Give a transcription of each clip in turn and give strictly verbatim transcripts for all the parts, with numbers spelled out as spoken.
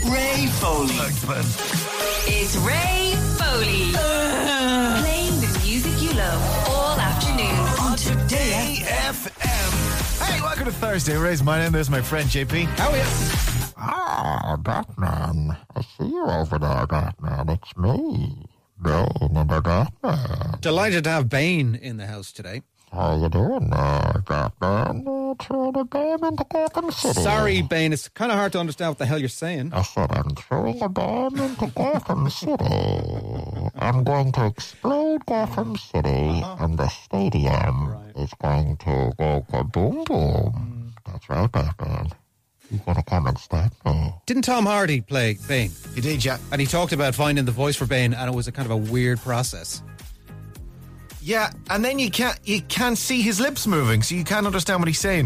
Ray Foley. Thanks, man. It's Ray Foley. Uh, Playing the music you love all afternoon on Today F M. Hey, welcome to Thursday. Ray's my name. There's my friend J P. How are you? Ah, Batman. I see you over there, Batman. It's me. No, remember Batman. Delighted to have Bane in the house today. How you doing, uh, Batman? Uh, throwing a bomb into Gotham City. Sorry, Bane. It's kind of hard to understand what the hell you're saying. I said I'm throwing a bomb into Gotham City. I'm going to explode Gotham City, uh-huh. and the stadium right. is going to go kaboom boom. Mm. That's right, Batman. You want to come and stop me? Didn't Tom Hardy play Bane? He did, yeah. And he talked about finding the voice for Bane, and it was a kind of a weird process. Yeah, and then you can't you can't see his lips moving, so you can't understand what he's saying.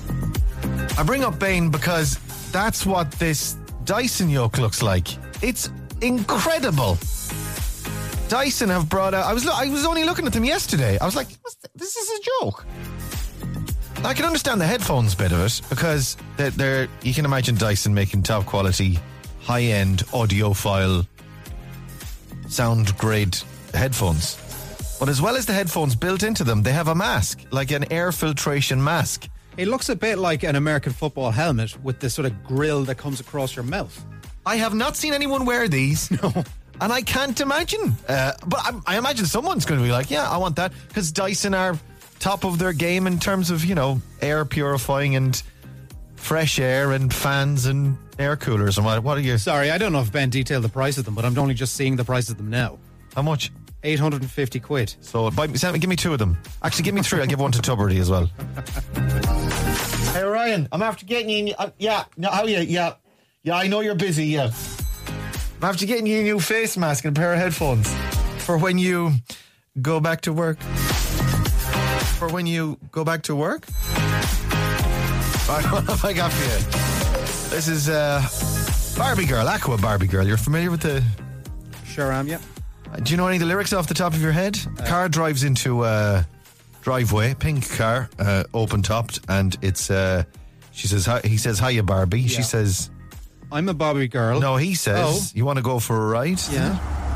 I bring up Bane because that's what this Dyson yoke looks like. It's incredible. Dyson have brought out. I was I was only looking at them yesterday. I was like, this is a joke. I can understand the headphones bit of it because they're, they're you can imagine Dyson making top quality, high end audiophile, sound grade headphones. But as well as the headphones built into them, they have a mask, like an air filtration mask. It looks a bit like an American football helmet with this sort of grill that comes across your mouth. I have not seen anyone wear these. No. And I can't imagine. Uh, but I, I imagine someone's going to be like, yeah, I want that. Because Dyson are top of their game in terms of, you know, air purifying and fresh air and fans and air coolers. And what, what are you? Sorry, I don't know if Ben detailed the price of them, but I'm only just seeing the price of them now. How much? eight hundred fifty quid. So buy, give me two of them. Actually, give me three. I'll give one to Tuberty as well. Hey, Ryan, I'm after getting you... In, uh, yeah, no, how are you? Yeah. Yeah, I know you're busy, yeah. I'm after getting you a new face mask and a pair of headphones for when you go back to work. For when you go back to work? Right, what have I got for you? This is uh, Barbie Girl, Aqua Barbie Girl. You're familiar with the... Sure am, yeah. Do you know any of the lyrics off the top of your head? Uh, car drives into a driveway, pink car, uh, open topped, and it's. Uh, she says, hi, he says, "Hiya, Barbie." Yeah. She says, "I'm a Barbie girl." No, he says, oh. "You want to go for a ride?" Yeah.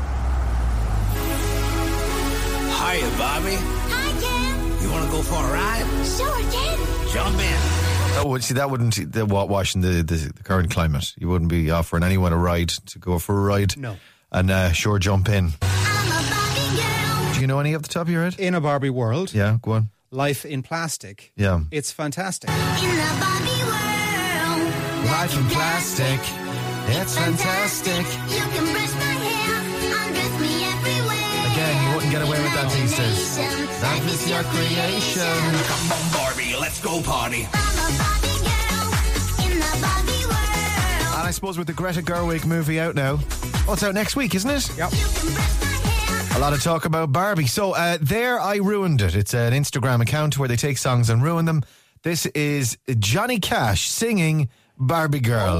Hiya, Barbie. Hi, Ken. You want to go for a ride? Sure, Ken. Jump in. That would see that wouldn't the wash in the, the the current climate. You wouldn't be offering anyone a ride to go for a ride. No. And uh, sure, jump in. I'm a Barbie girl. Do you know any off the top of your head? In a Barbie world. Yeah, go on. Life in plastic. Yeah. It's fantastic. In the Barbie world. Life in plastic. It's fantastic. You can brush my hair, undress me everywhere. Again, you wouldn't get away with that these days. That is your creation. Come on, Barbie, let's go party. I'm a Barbie girl in the Barbie world. And I suppose with the Greta Gerwig movie out now. Oh, it's out next week, isn't it? Yep. A lot of talk about Barbie. So uh, there I Ruined It. It's an Instagram account where they take songs and ruin them. This is Johnny Cash singing Barbie Girl.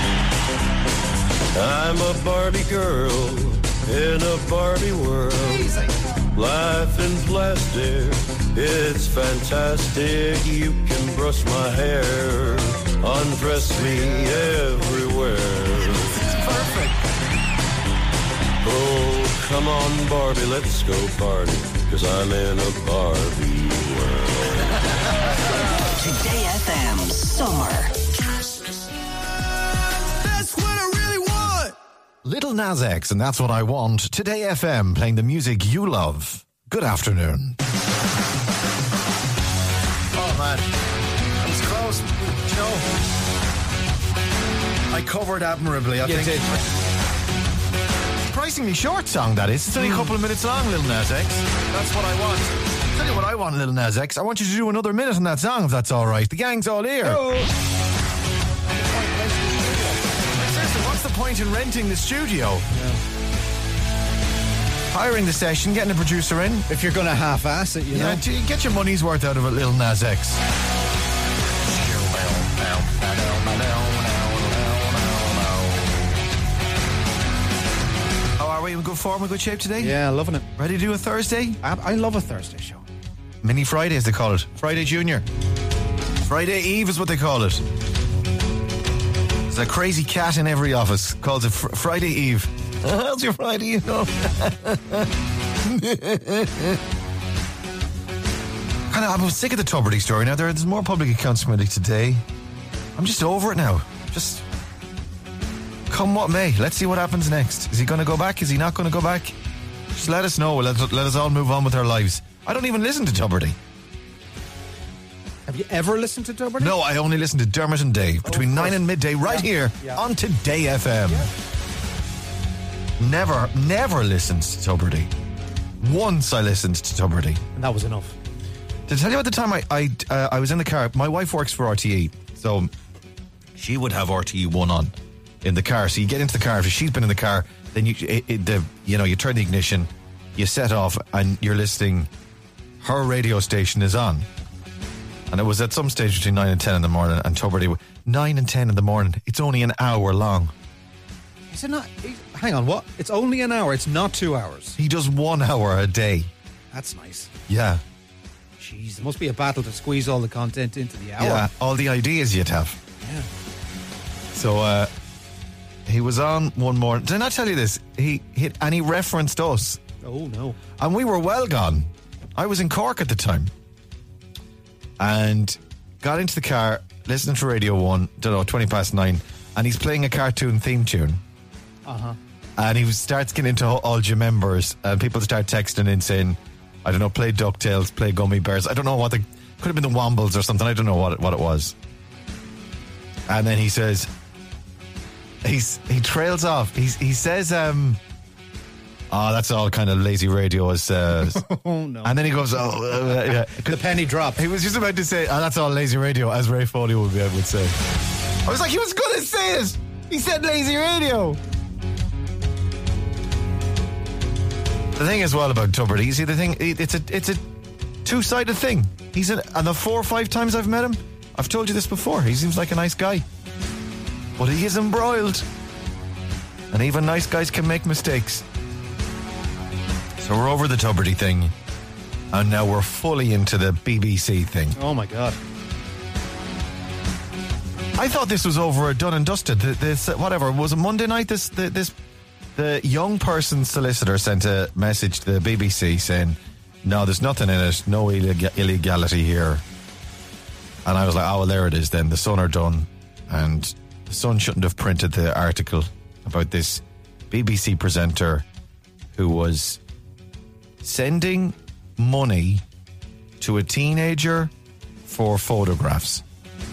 I'm a Barbie girl in a Barbie world. Easy. Life in plastic, it's fantastic. You can brush my hair, undress me everywhere. This is perfect. Oh, come on, Barbie, let's go party, 'cause I'm in a Barbie world. Today F M Summer. That's what I really want. Little Nas X, and That's What I Want. Today F M, playing the music you love. Good afternoon. Oh, man. That was close. You know, I covered admirably, I you think. Did. Surprisingly short song, that is. It's only a couple of minutes long, Little Nas X. That's what I want. I'll tell you what I want, Little Nas X. I want you to do another minute on that song, if that's all right. The gang's all here. Oh. Seriously, what's the point in renting the studio? Yeah. Hiring the session, getting a producer in. If you're going to half-ass it, you yeah, know. to get your money's worth out of it, Little Nas X. How are we? In good form, in good shape today? Yeah, loving it. Ready to do a Thursday? I, I love a Thursday show. Mini Friday, as they call it. Friday Junior. Friday Eve is what they call it. Is a crazy cat in every office. Calls it fr- Friday Eve. How's your Friday, you know? Kind of, I'm sick of the Tubridy story now. There's more public accounts committee today. I'm just over it now. Just come what may. Let's see what happens next. Is he going to go back? Is he not going to go back? Just let us know. Let, let us all move on with our lives. I don't even listen to Tubridy. Have you ever listened to Tubridy? No, I only listen to Dermot and Dave between Oh, nine and midday right Yeah. here Yeah. on Today F M. Yeah. Never, never listened to Tubridy. Once I listened to Tubridy. And that was enough. To tell you at the time I I, uh, I was in the car, my wife works for R T E, so she would have R T E one on in the car. So you get into the car, if she's been in the car, then you it, it, the you know you turn the ignition, you set off, and you're listening. Her radio station is on, and it was at some stage between nine and ten in the morning. And Tubridy, nine and ten in the morning. It's only an hour long. Is it not? Hang on, what? It's only an hour. It's not two hours. He does one hour a day. That's nice. Yeah, Jeez, it must be a battle to squeeze all the content into the hour. yeah. All the ideas you'd have. Yeah. So uh, he was on one morning. Did I not tell you this? He hit and he referenced us, Oh, no. and we were well gone. I was in Cork at the time, and got into the car listening to Radio One. Don't know, twenty past nine, and he's playing a cartoon theme tune. Uh-huh. And he starts getting into all your members, and people start texting in saying, I don't know, play DuckTales, play Gummy Bears. I don't know what the, could have been the Wombles or something. I don't know what it, what it was. And then he says, he's he trails off. He's, he says, um, oh, that's all kind of lazy radio. As, uh, Oh, no. and then he goes, oh, uh, yeah. The penny dropped. He was just about to say, oh, that's all lazy radio, as Ray Foley would, be, would say. I was like, he was going to say it. He said lazy radio. The thing as well about Tubridy, you see the thing, it's a it's a two-sided thing. He's an, and the four or five times I've met him, I've told you this before, he seems like a nice guy. But he is embroiled. And even nice guys can make mistakes. So we're over the Tubridy thing. And now we're fully into the B B C thing. Oh, my God. I thought this was over, done and dusted. This, whatever, was it Monday night? This, the, this, the young person's solicitor sent a message to the B B C saying, no, there's nothing in it, no illeg- illegality here. And I was like, oh, well, there it is then. The Sun are done. And the Sun shouldn't have printed the article about this B B C presenter who was sending money to a teenager for photographs.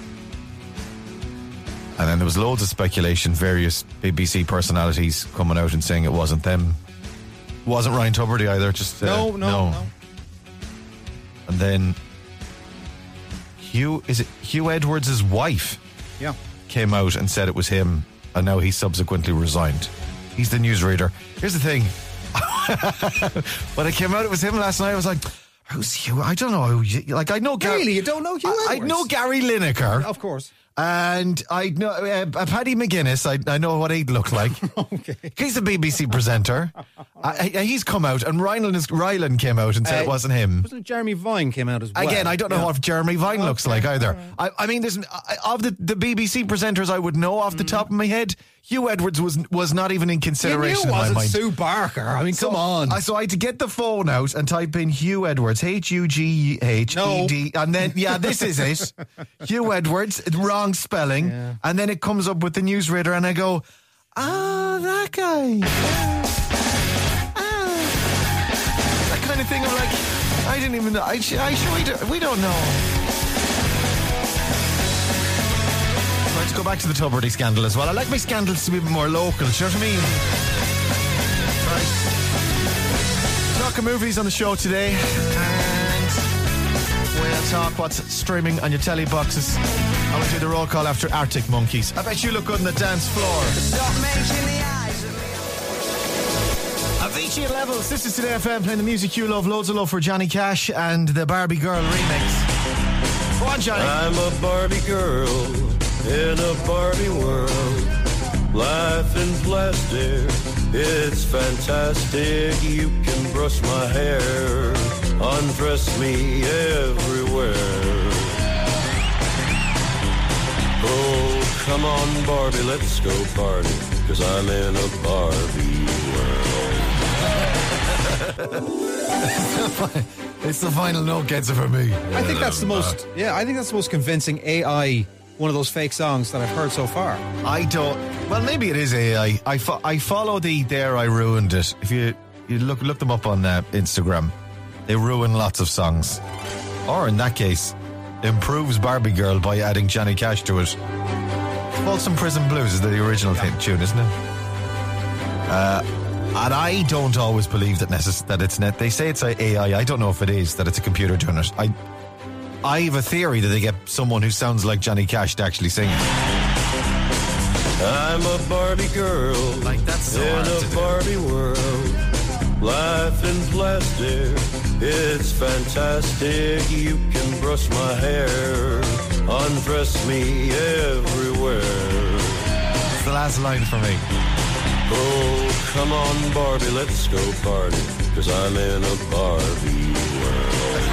And then there was loads of speculation, various B B C personalities coming out and saying it wasn't them. It wasn't Ryan Tubridy either. Just uh, No, no, no. And then Hugh, is it Hugh Edwards' wife Yeah. came out and said it was him, and now he subsequently resigned. He's the newsreader. Here's the thing. When it came out it was him last night, I was like, who's Hugh? I don't know. Who, like, I know Gary. Really? You don't know Hugh I, I Edwards? know Gary Lineker. Of course. And I know uh, Paddy McGuinness. I, I know what he'd look like. Okay. He's a B B C presenter. I, I, he's come out, and Ryland, Ryland came out and said Uh, it wasn't him. Wasn't Jeremy Vine came out as well? Again, I don't know Yeah. what Jeremy Vine looks Okay, like either. all I, I mean, there's I- of the, the B B C presenters I would know off the Mm. top of my head. Hugh Edwards was was not even in You consideration knew in my wasn't mind. Sue Barker. I mean, So- come on. I, so I had to get the phone out and type in Hugh Edwards, H U G H E D, and then, yeah, this is it. Hugh Edwards, wrong spelling. Yeah. And then it comes up with the newsreader, and I go, ah, that guy. Ah. That kind of thing of like, I didn't even know. I, I sure we, do, we don't know. So let's go back to the Tubridy scandal as well. I like my scandals to be a bit more local, do you know what I mean? Right. Talking movies on the show today, and we'll talk what's streaming on your telly boxes. I will do the roll call after Arctic Monkeys. I bet you look good on the dance floor. Avicii at Levels. This is Today F M playing the music you love. Loads of love for Johnny Cash and the Barbie Girl remix. Go on, Johnny. I'm a Barbie girl in a Barbie world. Life in plastic, it's fantastic. You can brush my hair, undress me everywhere. Oh, come on, Barbie, let's go party, 'cause I'm in a Barbie world. It's the final note gets it for me. I think that's the most. Yeah, I think that's the most convincing A I. One of those fake songs that I've heard so far. I don't. Well, maybe it is A I. I, fo- I follow the There I Ruined It. If you you look look them up on uh, Instagram, they ruin lots of songs. Or in that case, improves Barbie Girl by adding Johnny Cash to it. Folsom Prison Blues is the original yeah. tune, isn't it? Uh, and I don't always believe that necess- that it's net. They say it's A I. I don't know if it is, that it's a computer doing it. I. I have a theory that they get someone who sounds like Johnny Cash to actually sing. I'm a Barbie girl, like that's so in hard a to do. Barbie world. Life in plastic, it's fantastic. You can brush my hair, undress me everywhere. It's the last line for me. Oh, come on, Barbie, let's go party, 'cause I'm in a Barbie world.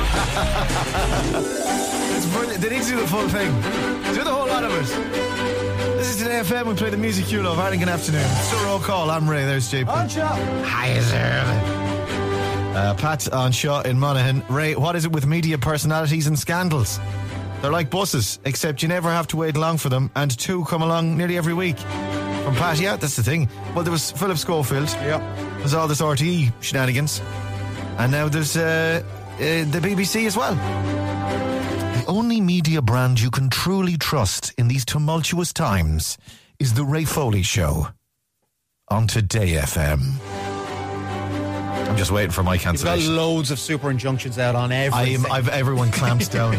It's brilliant. They need to do the full thing. Do the whole lot of it. This is Today F M. We play the music you love. Good afternoon. Still roll call. I'm Ray. There's J P. On shot. Hi, sir. Uh, Pat on shot in Monaghan. Ray, what is it with media personalities and scandals? They're like buses, except you never have to wait long for them, and two come along nearly every week. From Pat, yeah, that's the thing. Well, there was Philip Schofield. Yeah. There's all this R T E shenanigans. And now there's uh, uh, the B B C as well. The only media brand you can truly trust in these tumultuous times is the Ray Foley Show on Today F M. I'm just waiting for my You've got cancellation. loads of super injunctions out on I everything. am, I've everyone clamped down.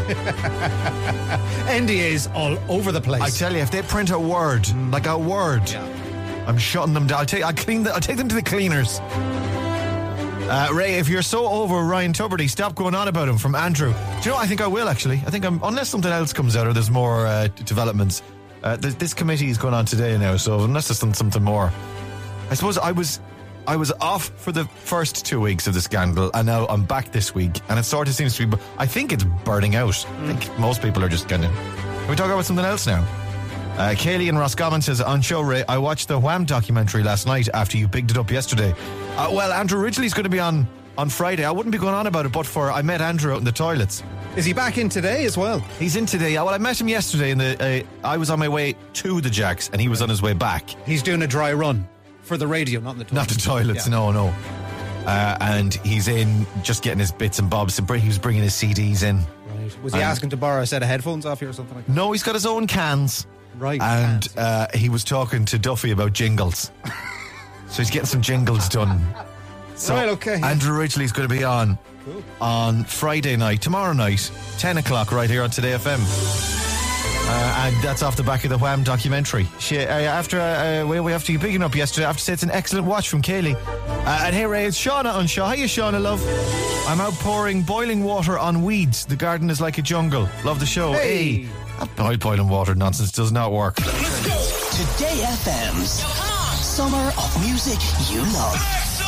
N D As all over the place. I tell you, if they print a word, like a word, Yeah. I'm shutting them down. I'll take, I'll clean the, I'll take them to the cleaners. Uh, Ray, if you're so over Ryan Tuberty, stop going on about him. From Andrew. Do you know, I think I will actually. I think I'm, unless something else comes out or there's more uh, developments. Uh, th- this committee is going on today now, so unless there's some, something more. I suppose I was I was off for the first two weeks of the scandal, and now I'm back this week, and it sort of seems to be, I think it's burning out. Mm. I think most people are just kind of, can we talk about something else now? Uh, Kaylee in Roscommon says, on show, Ray, I watched the Wham documentary last night after you bigged it up yesterday. Uh, well, Andrew Ridgely's going to be on on Friday. I wouldn't be going on about it, but for I met Andrew out in the toilets. Is he back in today as well? He's in today. Well, I met him yesterday. In the, uh, I was on my way to the Jacks, and he was on his way back. He's doing a dry run for the radio, not in the toilets. Not the toilets, Yeah. no, no. Uh, and he's in just getting his bits and bobs. He was bringing his C Ds in. Right. Was he And- asking to borrow a set of headphones off you or something like that? No, he's got his own cans. Right. And cans. uh, he was talking to Duffy about jingles. So he's getting some jingles done. So Right, okay. Andrew Ridgely's going to be on Cool. on Friday night, tomorrow night, ten o'clock, right here on Today F M. Uh, and that's off the back of the Wham documentary. She, uh, after uh, we, we after you picking up yesterday, I have to say it's an excellent watch from Kaylee. Uh, and hey Ray, it's Shauna on Shaw. Hiya Shauna, love. I'm out pouring boiling water on weeds. The garden is like a jungle. Love the show. Hey. Hey. That boil- boiling water nonsense does not work. Today F M's Summer of Music You Love.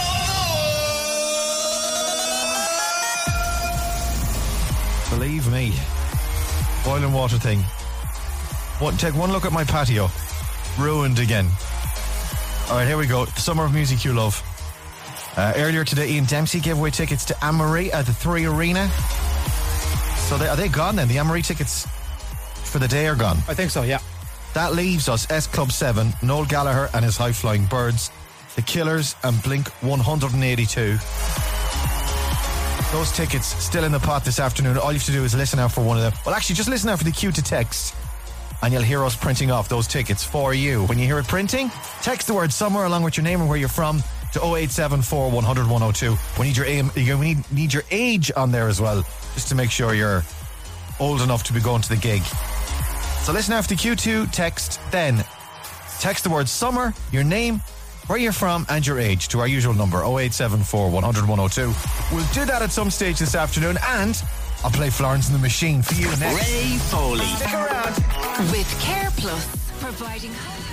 Believe me, boiling water thing. What, take one look at my patio. Ruined again. All right, here we go. Summer of Music You Love. Uh, earlier today, Ian Dempsey gave away tickets to Anne-Marie at the Three Arena. So they, are they gone then? The Anne-Marie tickets for the day are gone. I think so, yeah. That leaves us S Club seven, Noel Gallagher and his High Flying Birds, The Killers and Blink one eighty-two. Those tickets still in the pot this afternoon. All you have to do is listen out for one of them. Well, actually, just listen out for the cue to text, and you'll hear us printing off those tickets for you. When you hear it printing, text the word summer along with your name and where you're from to oh eight seven four, one hundred, one oh two. We need your aim, we need, need your age on there as well, just to make sure you're old enough to be going to the gig. So listen after the Q two text, then text the word summer, your name, where you're from, and your age to our usual number, oh eight seven four, one hundred, one oh two. We'll do that at some stage this afternoon, and I'll play Florence and the Machine for you next. Ray Foley. Stick around. With Care Plus, providing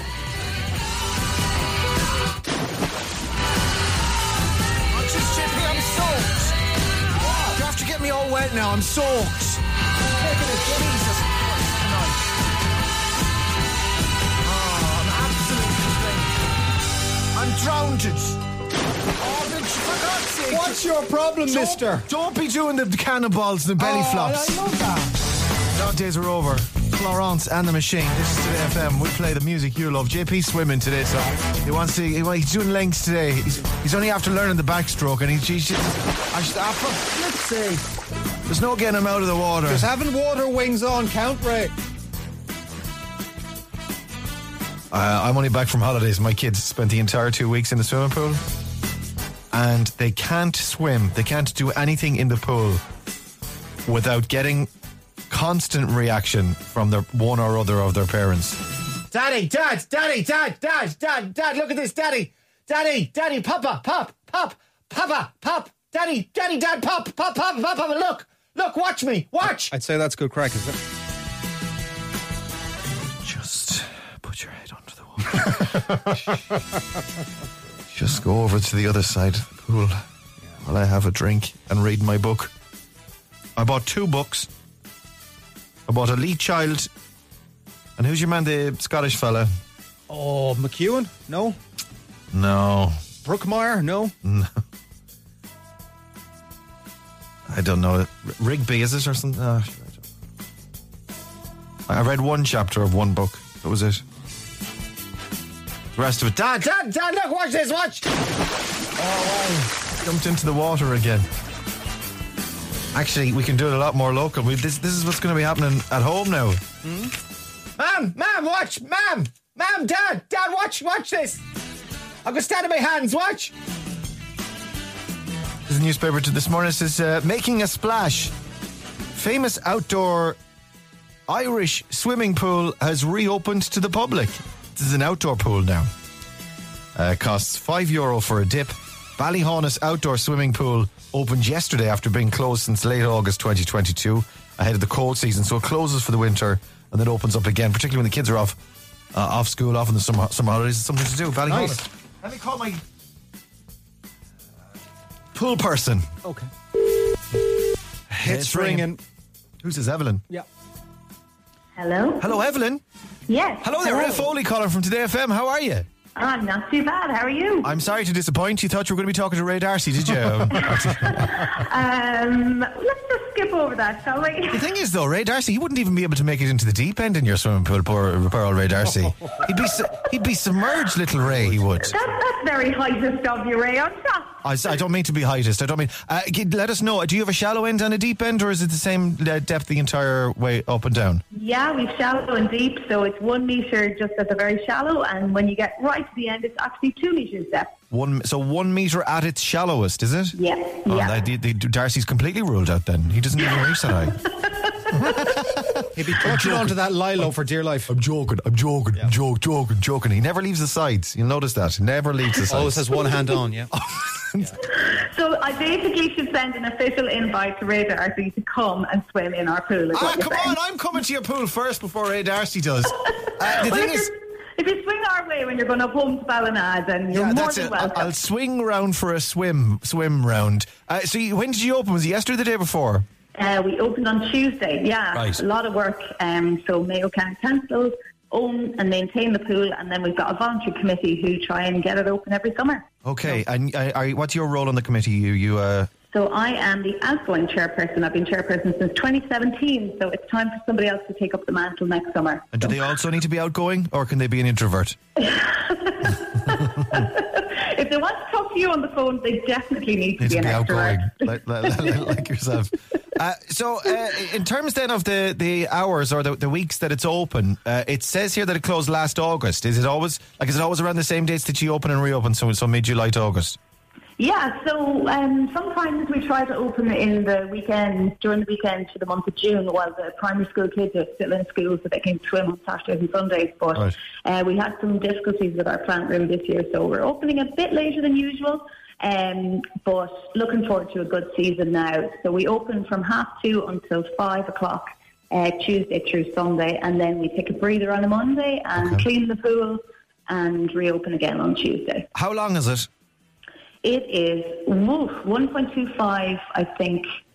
I'm just chippy, I'm soaked. You have to get me all wet now, I'm soaked. Taking a Jesus Christ tonight. I'm drowned. Oh, bitch, for God's sake. What's your problem, Don't- mister? Don't be doing the cannonballs and the belly Oh, flops. I love that. Dog days are over. Florence and the Machine. This is Today F M. We play the music you love. J P's swimming today, so he wants to. He, he's doing lengths today. He's, he's only after learning the backstroke, and he, he's just. I should, ah, for flip's sake. There's no getting him out of the water. Does having water wings on count, Ray? Uh, I'm only back from holidays. My kids spent the entire two weeks in the swimming pool, and they can't swim. They can't do anything in the pool without getting constant reaction from their one or other of their parents. Daddy, Dad, Daddy, Dad, Dad, Dad, Dad, look at this, Daddy, Daddy, Daddy, Papa, Pop, Pop, Papa, Pop, Daddy, Daddy, Dad, Pop, Pop, Pop, Pop, Pop, look, look, watch me, watch. I'd say that's good crack, is it? Just put your head under the water. Just go over to the other side of the pool while I have a drink and read my book. I bought two books. I bought a Lee Child. And who's your man, the Scottish fella? Oh, McEwen? No. No. Brookmeyer? No. No. I don't know. R- Rigby, is it, or something? Oh, sure, I don't. I read one chapter of one book. That was it. The rest of it. Dad, Dad, Dad, look, watch this, watch! Oh, wow. Jumped into the water again. Actually, we can do it a lot more local. We, this, this is what's going to be happening at home now. Hmm? Mom, Mom, watch! Mom! Mom, Dad! Dad, watch! Watch this! I'm going to stand on my hands, watch! There's a newspaper to this morning. It says, uh, making a splash. Famous outdoor Irish swimming pool has reopened to the public. This is an outdoor pool now. Uh, costs five euro for a dip. Ballyhaunis outdoor swimming pool opened yesterday after being closed since late August twenty twenty-two, ahead of the cold season. So it closes for the winter and then opens up again, particularly when the kids are off uh, off school, off in the summer, summer holidays. It's something to do. Ballyhaunis. Nice. Let me call my pool person. Okay. It's ringing. Who's this, Evelyn? Yeah. Hello? Hello, Evelyn. Yes. Hello there, Ray Foley calling from Today F M. How are you? I'm not too bad. How are you? I'm sorry to disappoint you. Thought you were going to be talking to Ray Darcy, did you? Um, let's just skip over that, shall we? The thing is, though, Ray Darcy, he wouldn't even be able to make it into the deep end in your swimming pool, poor, poor old Ray Darcy. He'd be su- he'd be submerged, little Ray, he would. That, that's very heightist of you, Ray. I'm shocked. I, s- I don't mean to be heightist. I don't mean... Uh, g- let us know, do you have a shallow end and a deep end, or is it the same uh, depth the entire way up and down? Yeah, we've shallow and deep, so it's one metre just at the very shallow, and when you get right to the end, it's actually two metres depth. One, so one metre at its shallowest, is it? Yeah, Oh, yeah. that- the, the, Darcy's completely ruled out then. He doesn't even reach that high. He'd be touching onto that Lilo for dear life. I'm joking, I'm joking, I'm joking, joking, joking. He never leaves the sides. You'll notice that. He never leaves the sides. Always has one hand on, yeah. So I basically should send an official invite to Ray Darcy to come and swim in our pool. Is Ah, what you're come saying. on, I'm coming to your pool first before Ray Darcy does. Uh, the Well, thing if, is... you're- if you swing our way when you're going up home to Ballina, then you're Yeah, more that's than it. welcome. I'll swing round for a swim swim round. Uh, so you, when did you open? Was it yesterday or the day before? Uh, we opened on Tuesday, yeah. Right. A lot of work. Um, so Mayo County Council own and maintain the pool, and then we've got a voluntary committee who try and get it open every summer. Okay, and uh, are, what's your role on the committee? You, you. Uh, So I am the outgoing chairperson. I've been chairperson since twenty seventeen, so it's time for somebody else to take up the mantle next summer. and do they also need to be outgoing, or can they be an introvert? If they want to talk to you on the phone, they definitely need to Need be to an be extrovert. outgoing, like, like, like, like yourself. Uh, so, uh, in terms then of the, the hours or the, the weeks that it's open, uh, it says here that it closed last August. Is it always like is it always around the same dates that you open and reopen? So, so mid July to August. Yeah, so um, sometimes we try to open in the weekend, during the weekend to the month of June while the primary school kids are still in school so they can swim on Saturdays and Sundays. But Right. uh, we had some difficulties with our plant room this year, so we're opening a bit later than usual. Um, but looking forward to a good season now. So we open from half two until five o'clock uh, Tuesday through Sunday, and then we take a breather on a Monday and Okay. clean the pool and reopen again on Tuesday. How long is it? It is woof, one point two five, I think,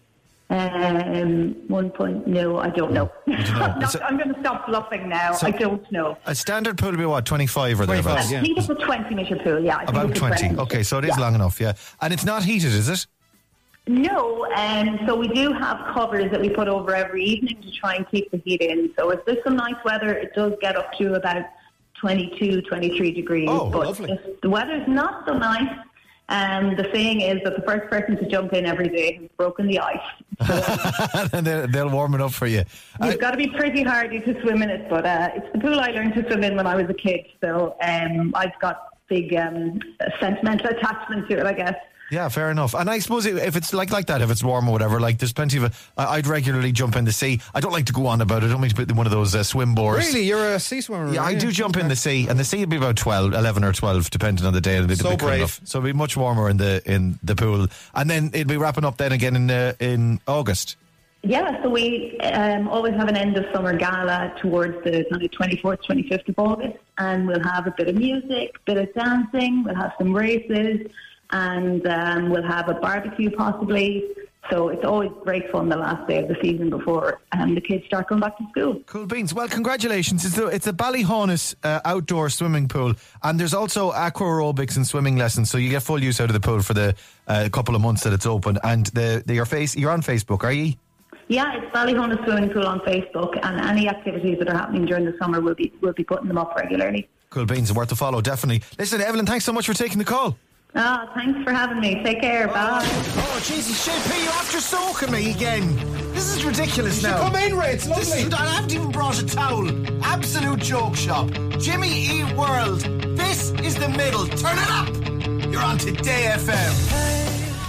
Um, one point, no, I don't know. I'm, It's not, a- I'm going to stop bluffing now. So- I don't know. A standard pool would be what, twenty-five or thereabouts? I think it's a twenty metre pool, yeah. I think About it's a twenty. Okay, so it is yeah. long enough, yeah. And it's not heated, is it? No, um, so we do have covers that we put over every evening to try and keep the heat in. So if there's some nice weather, it does get up to about twenty-two, twenty-three degrees. Oh, but lovely. if the weather's not so nice, um, the saying is that the first person to jump in every day has broken the ice. And they'll, they'll warm it up for you. You've Uh, got to be pretty hardy to swim in it, but uh, it's the pool I learned to swim in when I was a kid. So um, I've got big um, sentimental attachment to it, I guess. Yeah, fair enough. And I suppose if it's like like that, if it's warm or whatever, like there's plenty of. I- I'd regularly jump in the sea. I don't like to go on about it. I don't mean to put one of those uh, swim bores. Really? You're a sea swimmer? Yeah, I right? do jump in the sea, and the sea would be about twelve, eleven or twelve, depending on the day. And it'd So be cool brave. enough. So it'd be much warmer in the in the pool, and then it'd be wrapping up then again in uh, in August. Yeah, so we um, always have an end of summer gala towards the kind of twenty-fourth, twenty-fifth of August, and we'll have a bit of music, bit of dancing, we'll have some races, and um, we'll have a barbecue possibly. So it's always great fun the last day of the season before um, the kids start going back to school. Cool beans. Well, congratulations. It's a, it's a Ballyhaunis uh, outdoor swimming pool, and there's also aqua aerobics and swimming lessons, so you get full use out of the pool for the uh, couple of months that it's open. And the, the your face, you're on Facebook, are you? Yeah, it's Ballyhonus Swimming Pool on Facebook, and any activities that are happening during the summer, we'll be, we'll be putting them up regularly. Cool beans, worth a follow, definitely. Listen, Evelyn, thanks so much for taking the call. Ah, thanks for having me. Take care. Bye. Oh, Jesus, J P, you're after soaking me again. This is ridiculous now. Come in, Ray. It's lovely. This is, I haven't even brought a towel. Absolute joke shop. Jimmy Eat World. This is the middle. Turn it up. You're on Today F M.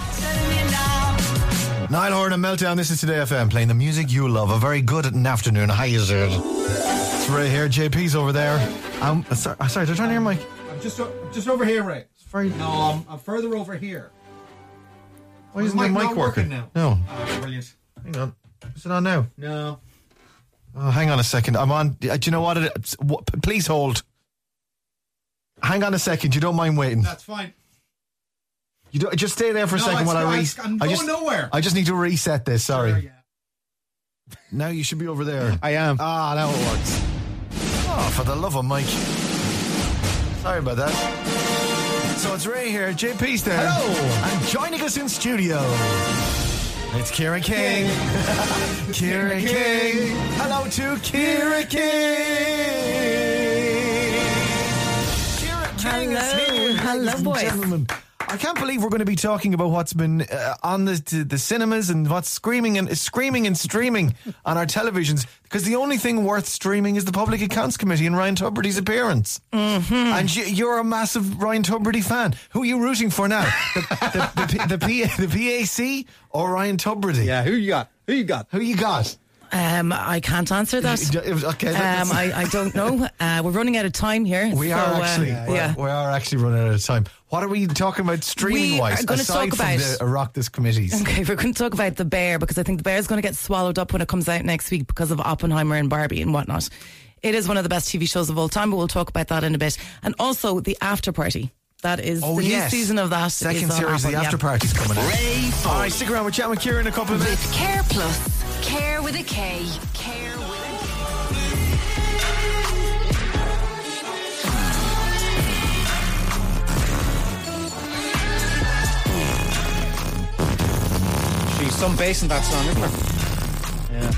Niall Horan and Meltdown. This is Today F M, playing the music you love. A very good afternoon. Hi, is it? It's Ray here. J P's over there. Um, sorry, sorry, did I turn on your mic? I'm just o- just over here, Ray. It's very. No, I'm, I'm further over here. Why isn't My the mic mic not working? working now? No. Oh, brilliant. Hang on. Is it on now? No. Oh, hang on a second. I'm on. Do you know what? It, what please hold. Hang on a second. You don't mind waiting? That's fine. You don't, just stay there for a No, second it's while I not- re- it's- I'm I going just, nowhere. I just need to reset this. Sorry. Sure, yeah. Now you should be over there. I am. Ah, now it works. Oh, for the love of Mike. Sorry about that. So it's Ray here. J P's there. Hello. And joining us in studio, it's Kira King. Kira King. Hello to Kira King. Kira King is Hello. here. Hello, ladies and boys. gentlemen. I can't believe we're going to be talking about what's been uh, on the the cinemas and what's screaming and screaming and streaming on our televisions, because the only thing worth streaming is the Public Accounts Committee and Ryan Tubridy's appearance. Mm-hmm. And you, you're a massive Ryan Tubridy fan. Who are you rooting for now? The, the, the, P- the, P- the P A C or Ryan Tubridy? Yeah, who you got? Who you got? Who you got? Um, I can't answer that. Okay, Um, I, I don't know. Uh, we're running out of time here. we so, are uh, actually we're, yeah. we are actually running out of time. What are we talking about streaming We wise are gonna aside talk from about- the Oireachtas committees? Okay, we're going to talk about The Bear, because I think The Bear is going to get swallowed up when it comes out next week because of Oppenheimer and Barbie and whatnot. It is one of the best T V shows of all time, but we'll talk about that in a bit. And also The After Party. That is Oh, the yes. new season of that. Second is on series of Apple, the After yeah. Party's coming out. Ray All right, stick around. We're chatting with Kira in a couple of minutes. With Care Plus. Care with a K. Care with a K. She's some bass in that song, isn't there? Yeah.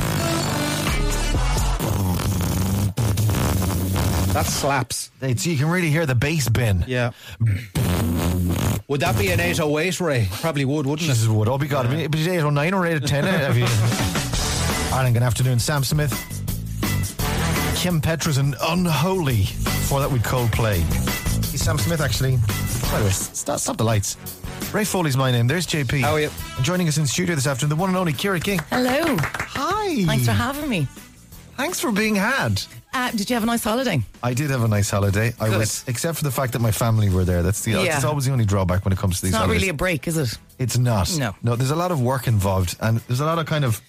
That slaps. It's, you can really hear the bass bin. Yeah. Would that be an eight oh eight, Ray? Probably would, wouldn't Jesus it? would. Oh, my God. I mean, it'd be eight oh nine or eight oh ten. Have you? Ireland, good afternoon. Sam Smith. Kim Petras and Unholy. Before that, with Coldplay. He's Sam Smith, actually. By the way, stop, stop the lights. Ray Foley's my name. There's J P. How are you? And joining us in studio this afternoon, the one and only Kira King. Hello. Hi. Thanks for having me. Thanks for being had. Uh, did you have a nice holiday? I did have a nice holiday. I Good. was, except for the fact that my family were there. That's the. Yeah. It's always the only drawback when it comes to these It's not holidays. really a break, is it? It's not. No. No, there's a lot of work involved, and there's a lot of kind of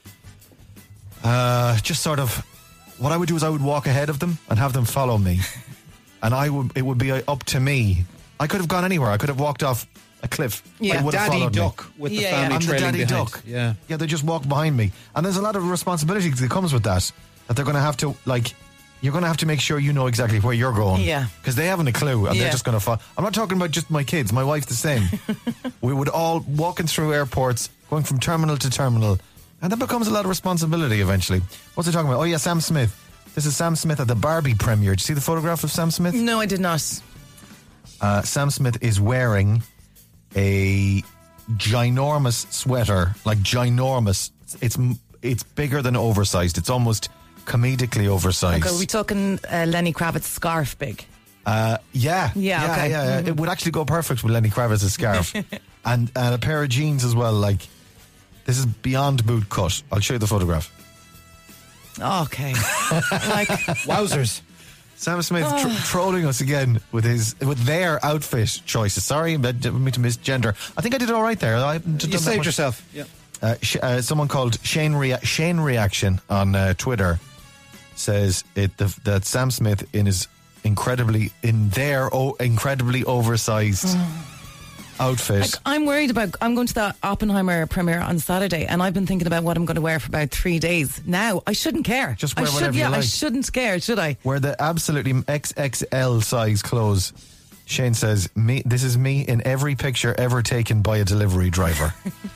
uh, just sort of what I would do is I would walk ahead of them and have them follow me, and I would it would be up to me I could have gone anywhere. I could have walked off a cliff. Yeah. They would have Daddy followed me. duck with the Yeah, family yeah. I'm the trailing daddy behind. duck. Yeah. Yeah, they just walk behind me. And there's a lot of responsibility that comes with that. That they're going to have to, like, you're going to have to make sure you know exactly where you're going. Yeah. Because they haven't a clue and Yeah. they're just going to follow. I'm not talking about just my kids. My wife's the same. We would all walking through airports, going from terminal to terminal. And that becomes a lot of responsibility eventually. What's he talking about? Oh, yeah, Sam Smith. This is Sam Smith at the Barbie premiere. Did you see the photograph of Sam Smith? No, I did not. Uh, Sam Smith is wearing a ginormous sweater, like ginormous. It's it's bigger than oversized. It's almost comedically oversized. Okay, are we talking uh, Lenny Kravitz scarf big? Uh, yeah, Yeah, okay. yeah, yeah. Mhm. It would actually go perfect with Lenny Kravitz's scarf, and and a pair of jeans as well. Like, this is beyond boot cut. I'll show you the photograph. Okay. Like, Wowzers. Sam Smith tr- trolling us again with his with their outfit choices. Sorry, but didn't mean to misgender. I think I did all right there. I haven't done You that saved much. yourself. Yeah. Uh, sh- uh, someone called Shane Rea- Shane Reaction on uh, Twitter says it the, that Sam Smith in his incredibly in their oh, incredibly oversized outfit. like, I'm worried about. I'm going to the Oppenheimer premiere on Saturday, and I've been thinking about what I'm going to wear for about three days. Now I shouldn't care. Just I wear should, whatever you yeah, I like. shouldn't care, should I? Wear the absolutely X X L size clothes. Shane says, "Me, this is me in every picture ever taken by a delivery driver."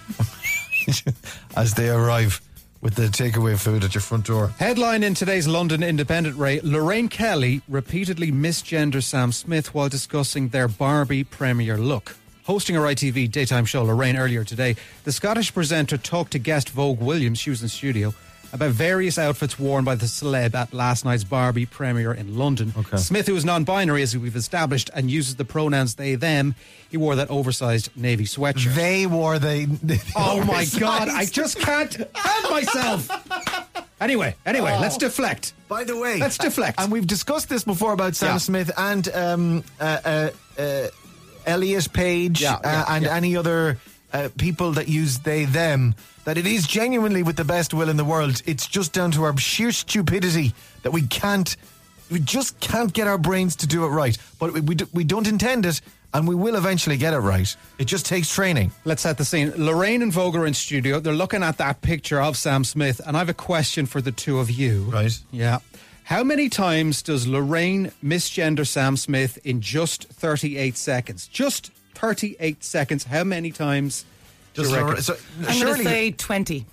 As they arrive with the takeaway food at your front door. Headline in today's London Independent, Ray: Lorraine Kelly repeatedly misgenders Sam Smith while discussing their Barbie premiere look. Hosting her I T V daytime show, Lorraine, earlier today, the Scottish presenter talked to guest Vogue Williams, she was in studio, about various outfits worn by the celeb at last night's Barbie premiere in London. Okay. Smith, who is non-binary, as we've established, and uses the pronouns they, them, he wore that oversized navy sweatshirt. They wore the. Oh my God, I just can't help myself. Anyway, anyway, let's deflect. By the way, Let's deflect. And we've discussed this before about Sam Yeah. Smith and um, uh, uh, uh, Elliot Page Yeah, uh, yeah, and yeah. any other uh, people that use they, them, that it is genuinely with the best will in the world. It's just down to our sheer stupidity that we can't, we just can't get our brains to do it right. But we, we, do, we don't intend it, and we will eventually get it right. It just takes training. Let's set the scene. Lorraine and Vogue are in studio. They're looking at that picture of Sam Smith, and I have a question for the two of you. Right. Yeah. How many times does Lorraine misgender Sam Smith in just thirty-eight seconds? Just thirty-eight seconds. How many times do Just you reckon? Lorraine- so, I'm going surely, to say twenty.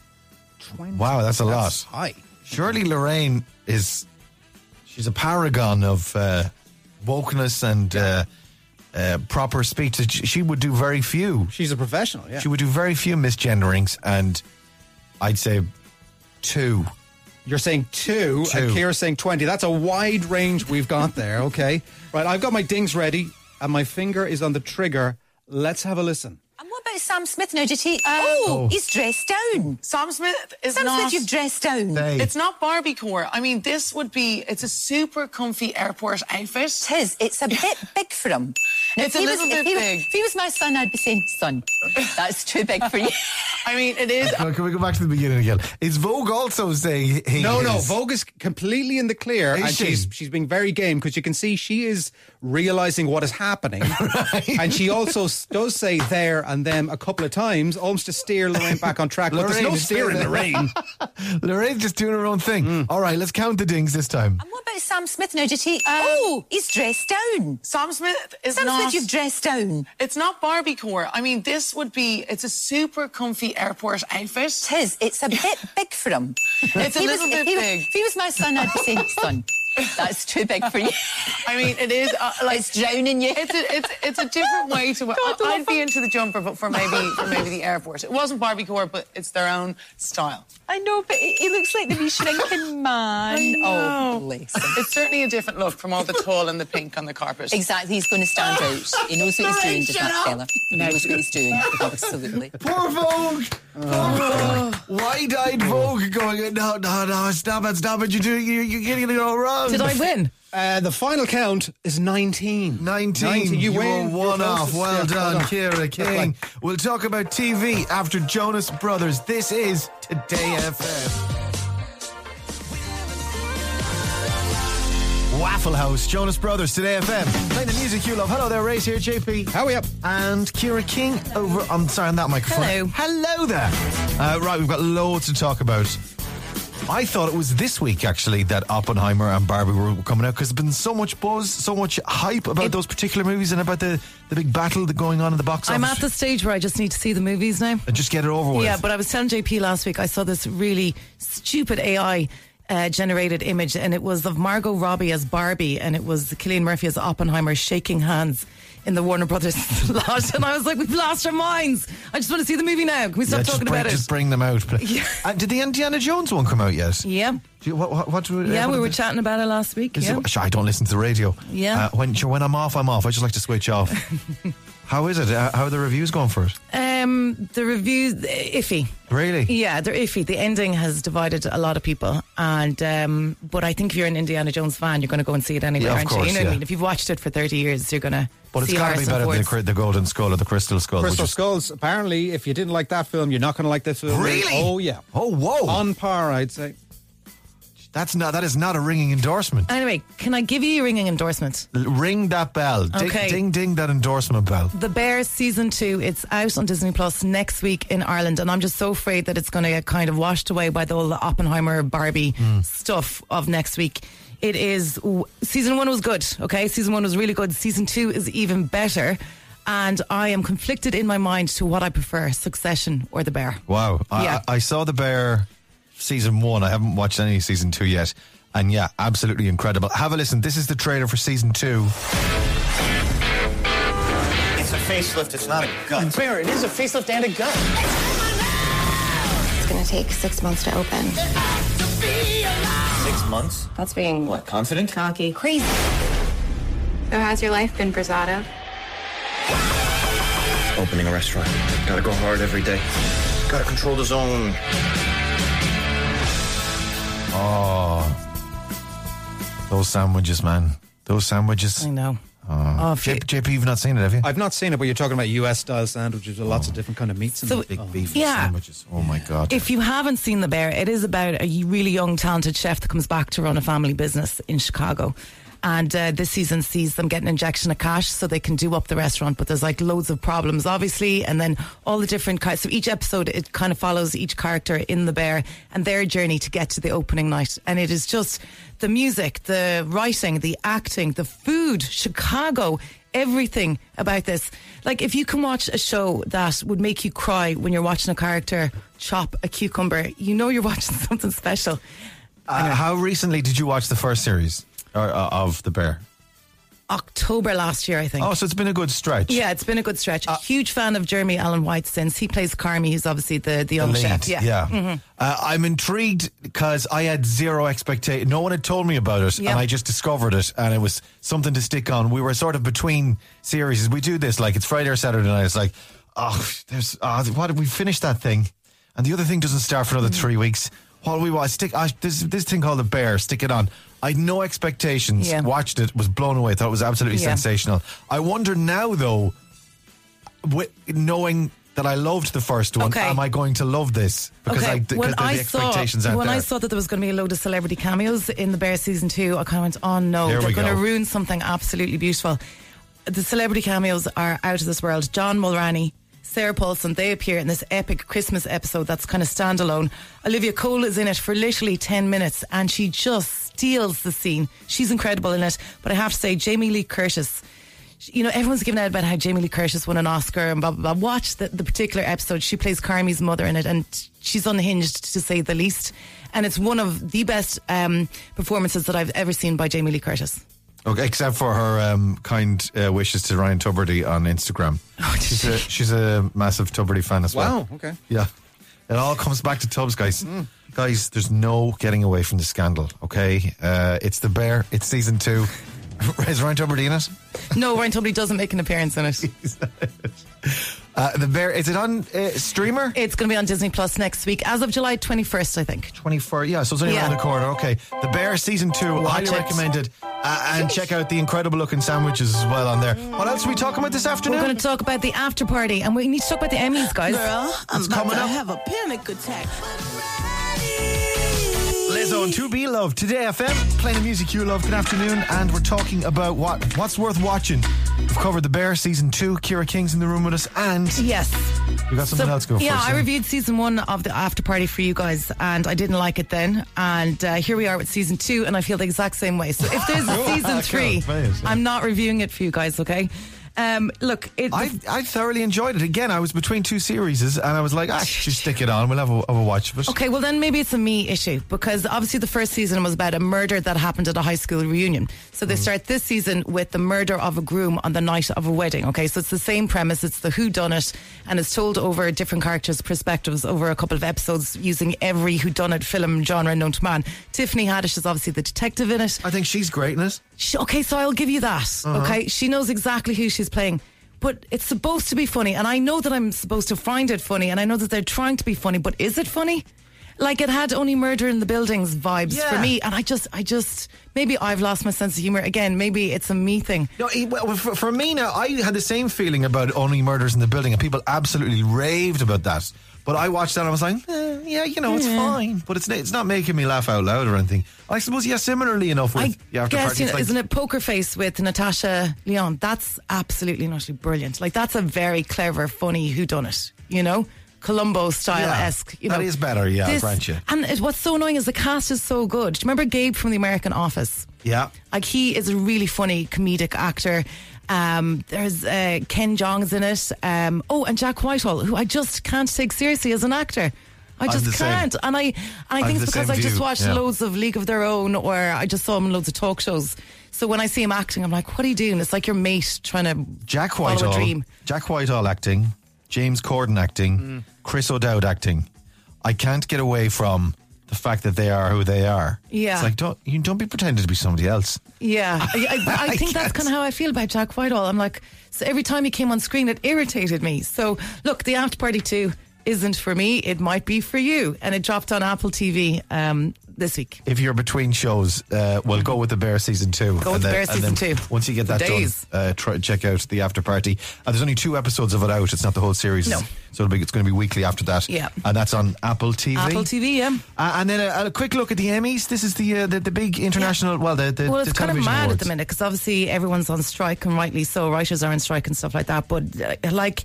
wow, that's a That's lot. high. Surely Lorraine is, she's a paragon of uh, wokeness and uh, uh, proper speech. She she would do very few. She's a professional, yeah. She would do very few misgenderings, and I'd say two. You're saying two, Two. and Ciara's saying twenty. That's a wide range we've got there, okay? Right, I've got my dings ready, and my finger is on the trigger. Let's have a listen. And what about Sam Smith now? Did he? Oh, Oh. he's dressed down. Sam Smith is Sam not. Smith, you've dressed down. They. It's not Barbie core. I mean, this would be. It's a super comfy airport outfit. It is. It's a bit big for him. Now, It's if a he was, little if bit he was- big. If he was my son, I'd be saying, son, that's too big for you. I mean, it is. Well, can we go back to the beginning again? Is Vogue also saying he No, is? no, Vogue is completely in the clear, Is and she? she's she's being very game because you can see she is realizing what is happening, and she also s- does say there and them a couple of times, almost to steer Lorraine back on track. But there's no Lorraine is steering doing Lorraine. Lorraine's just doing her own thing. All right, let's count the dings this time. And what about Sam Smith now? Did he? oh, he's dressed down. Sam Smith is Sam not. Smith, you've dressed down. It's not Barbie core. I mean, this would be. It's a super comfy airport outfit. It is. It's a bit big for him. It's a He little was, bit if he, was- big. If he was my son, I'd be saying, son, that's too big for you. I mean, it is uh, like It's drowning you. It's a, it's it's a different way to. I, I'd be into the jumper, but for maybe for maybe the airport. It wasn't Barbie core, but it's their own style. I know, but he he looks like the wee shrinking man. I know. Oh, bless him. It's certainly a different look from all the tall and the pink on the carpet. Exactly, he's going to stand out. He knows what he's doing, does that fella? He knows what he's doing, absolutely. Poor Vogue! Oh, wide-eyed Vogue going, no, no, no, stop it, stop it, you're, doing, you're, you're getting it all wrong. Did I win? Uh, the final count is nineteen. nineteen. nineteen. You, You win. were You're one off. closest. Well Yeah, done, well Ciara King. We'll talk about T V after Jonas Brothers. This is Today F M. Waffle House. Jonas Brothers, Today F M. Playing the music you love. Hello there, Ray's here, J P. How are we up? And Ciara King over on, sorry, on that microphone. Hello. Hello there. Uh, right, we've got loads to talk about. I thought it was this week, actually, that Oppenheimer and Barbie were coming out, because there's been so much buzz, so much hype about It- those particular movies and about the, the big battle that going on in the box office. I'm at the stage where I just need to see the movies now. And just get it over with. Yeah, but I was telling J P last week, I saw this really stupid A I uh, generated image, and it was of Margot Robbie as Barbie, and it was Cillian Murphy as Oppenheimer shaking hands in the Warner Brothers lot. And I was like, we've lost our minds. I just want to see the movie now. Can we stop Yeah, just talking bring, about just it? bring them out. Yeah. Uh, did the Indiana Jones one come out yet? Yeah. Do you, what, what, what, do Yeah, what we did were the- chatting about it last week. Is Yeah. it- sure, I don't listen to the radio. Yeah. Uh, when, sure, when I'm off, I'm off. I just like to switch off. How is it? Uh, how are the reviews going for it? Um, the reviews, iffy. Really? Yeah, they're iffy. The ending has divided a lot of people, and um, but I think if you're an Indiana Jones fan, you're going to go and see it anyway, Yeah, of aren't course, you? You know what yeah. I mean? If you've watched it for thirty years, you're going to But it's see got to be Harrison better than the, Ford's. cri- the Golden Skull or the Crystal Skull. Crystal which is- Skulls. Apparently, if you didn't like that film, you're not going to like this film. Really? Oh, yeah. Oh, whoa. On par, I'd say. That's not. That is not a ringing endorsement. Anyway, can I give you a ringing endorsement? L- Ring that bell. Ding, Okay. ding, ding that endorsement bell. The Bear season two, it's out on Disney Plus next week in Ireland, and I'm just so afraid that it's going to get kind of washed away by the whole Oppenheimer Barbie stuff of next week. It is, w- season one was good, okay? Season one was really good. Season two is even better, and I am conflicted in my mind to what I prefer, Succession or The Bear. Wow. I, Yeah. I, I saw The Bear season one. I haven't watched any season two yet. And yeah, absolutely incredible. Have a listen. This is the trailer for season two. It's a facelift, it's not a gut. Bear, it is a facelift and a gut. It's gonna take six months to open. Six months? That's being What, confident? cocky. Crazy. So how's your life been, Brazado? Opening a restaurant. Gotta go hard every day. Gotta control the zone. Oh. Those sandwiches, man. Those sandwiches. I know. Oh. Oh, J- J P, you've not seen it, have you? I've not seen it, but you're talking about U S style sandwiches with lots of different kind of meats in So- them. Big Oh. beef Yeah. sandwiches. Oh my God. If you haven't seen The Bear, it is about a really young, talented chef that comes back to run a family business in Chicago. And uh, this season sees them get an injection of cash so they can do up the restaurant. But there's like loads of problems, obviously. And then all the different kinds. So each episode, it kind of follows each character in The Bear and their journey to get to the opening night. And it is just the music, the writing, the acting, the food, Chicago, everything about this. Like, if you can watch a show that would make you cry when you're watching a character chop a cucumber, you know you're watching something special. Uh, how recently did you watch the first series or, uh, of The Bear? October last year, I think. Oh, so it's been a good stretch. Yeah, it's been a good stretch. Huge fan of Jeremy Allen White since he plays Carmi, who's obviously the, the The young lead, chef. Yeah. yeah. Mhm. Uh, I'm intrigued because I had zero expectation. No one had told me about it, Yeah. and I just discovered it, and it was something to stick on. We were sort of between series. We do this like it's Friday or Saturday night. It's like, oh, there's oh, what did we finish that thing, and the other thing doesn't start for another three weeks. What do we want? Stick uh, this this thing called The Bear. Stick it on. I had no expectations. Yeah. Watched it, was blown away. Thought it was absolutely Yeah. sensational. I wonder now, though, wi- knowing that I loved the first one, Okay. am I going to love this? Because Okay, I because when the, I the expectations saw aren't when there. I saw that there was going to be a load of celebrity cameos in the Bear season two, I kind of went, "Oh no, There they're we going to go. ruin something absolutely beautiful." The celebrity cameos are out of this world. John Mulroney, Sarah Paulson, they appear in this epic Christmas episode that's kind of standalone. Olivia Cole is in it for literally ten minutes, and she just steals the scene. She's incredible in it. But I have to say, Jamie Lee Curtis. You know, everyone's giving out about how Jamie Lee Curtis won an Oscar and blah, blah, blah. Watch the, the particular episode. She plays Carmi's mother in it, and she's unhinged, to say the least. And it's one of the best um, performances that I've ever seen by Jamie Lee Curtis. Okay, except for her um, kind uh, wishes to Ryan Tuberty on Instagram. Oh, she's, a, she's a massive Tuberty fan as well. Wow, okay. Yeah. It all comes back to Tubbs, guys. Guys, there's no getting away from the scandal, okay? Uh, it's The Bear. It's season two. Is Ryan Tuberty in it? No, Ryan Tuberty doesn't make an appearance in it. Uh, the Bear, is it on uh, streamer? It's going to be on Disney Plus next week, as of July twenty-first, I think. twenty-four, yeah, so it's only Yeah. around the corner. Okay. The Bear season two, Watch highly it. recommended. Uh, and check out the incredible looking sandwiches as well on there. What else are we talking about this afternoon? We're going to talk about the after party, and we need to talk about the Emmys, guys. Girl, I'm It's about coming to up. have a panic attack. Lizzo and To Be Loved. Today F M, playing the music you love. Good afternoon, and we're talking about what what's worth watching. We've covered The Bear season two. Ciara King's in the room with us, and yes, you got something So, else to go yeah, first. I reviewed season one of the After Party for you guys, and I didn't like it then. And uh, here we are with season two, and I feel the exact same way. So if there's a season three, I'm not reviewing it for you guys, okay? Um, look, it, I I thoroughly enjoyed it. Again, I was between two series, and I was like, ah, just stick it on. We'll have a, have a watch of it. Okay, well then maybe it's a me issue, because obviously the first season was about a murder that happened at a high school reunion. So they start this season with the murder of a groom on the night of a wedding. Okay, so it's the same premise. It's the whodunit, and it's told over different characters' perspectives over a couple of episodes using every whodunit film genre known to man. Tiffany Haddish is obviously the detective in it. I think she's great in it. She, okay, so I'll give you that. Uh-huh. Okay, she knows exactly who she's playing. But it's supposed to be funny, and I know that I'm supposed to find it funny, and I know that they're trying to be funny, but is it funny? Like, it had Only Murder in the Buildings vibes Yeah. for me, and I just, I just, maybe I've lost my sense of humour. Again, maybe it's a me thing. No, he- well, for, for me now, I had the same feeling about Only Murders in the Building, and people absolutely raved about that. But I watched that and I was like, eh, yeah, you know, it's Yeah. fine. But it's it's not making me laugh out loud or anything. I suppose, yeah, similarly enough with I the After guess, Party. you it's know, like- isn't it Poker Face with Natasha Lyonne? That's absolutely and utterly brilliant. Like, that's a very clever, funny whodunit, you know? Columbo style-esque. You know? that is better, yeah, I'll This- grant you. And it, what's so annoying is the cast is so good. Do you remember Gabe from The American Office? Yeah. Like, he is a really funny comedic actor. Um, there's uh, Ken Jeong's in it. Um, oh, and Jack Whitehall, who I just can't take seriously as an actor. I I'm just the same. can't. And I, and I I'm think the it's because same I just view, watched yeah. loads of League of Their Own, or I just saw him in loads of talk shows. So when I see him acting, I'm like, what are you doing? It's like your mate trying to Jack follow a Whitehall, dream. Jack Whitehall acting, James Corden acting, Mm. Chris O'Dowd acting. I can't get away from the fact that they are who they are. Yeah. It's like, don't you don't be pretending to be somebody else. Yeah, I, I, I think that's can't. kind of how I feel about Jack Whitehall. I'm like, so every time he came on screen, it irritated me. So look, the After Party two isn't for me. It might be for you, and it dropped on Apple T V um, this week. If you're between shows, uh, we'll go with The Bear season two. Go with And The then- Bear and season then two. Once you get that Days. done, uh, try check out The After Party. Uh, there's only two episodes of it out. It's not the whole series. No. So it'll be, it's going to be weekly after that. Yeah. And that's on Apple T V. Apple T V, yeah. Uh, and then a, a quick look at the Emmys. This is the uh, the, the big international, well, the, the, Well, the it's kind of television mad awards. at the minute because obviously everyone's on strike, and rightly so. Writers are on strike and stuff like that. But uh, like,